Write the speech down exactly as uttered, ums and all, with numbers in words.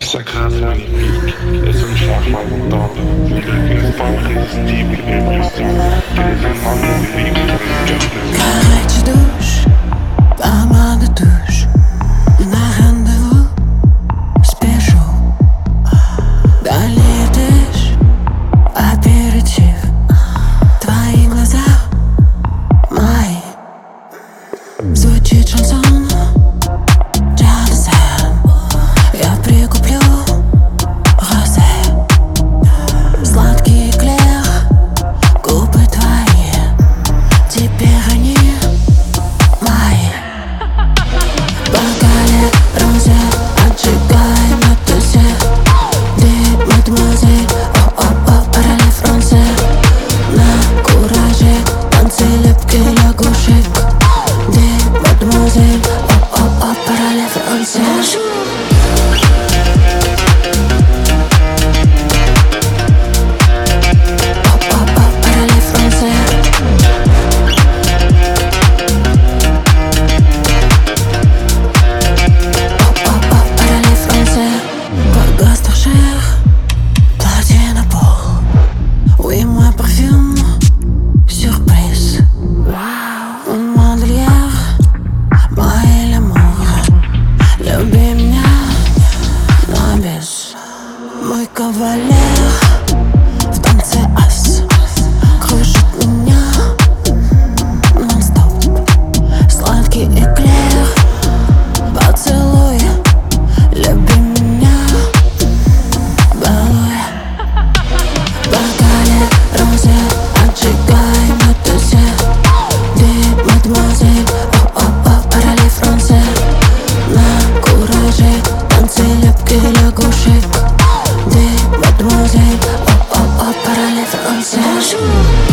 Сакрасный пик, es un schlag montado, el pan irresistible, impresión, que desarmando de vida, Горячий душ, помада душ. На рандеву спешу. Долетишь, аперитив. Твои глаза мои. Звучит шансон. Я прикуплю розе. Сладкий эклер, губы твои. Теперь они мои. В бокале розе, отжигай на тузе. Ты, мадемуазель, о-о-о, параллель франце. На кураже, танцы лепкий лягушек. Ты, мадемуазель, о-о-о, параллель франце. Мой кавалер в танце ас кружит меня нон-стоп. Сладкий эклер, поцелуй, люби меня, балуй. В бокале розе, отжигай на тузе. Ты, мадемуазель, о-о-о, параллель франце. На кураже, танцы лепкий лягушек. Mademoiselle, oh oh oh, parallèle français.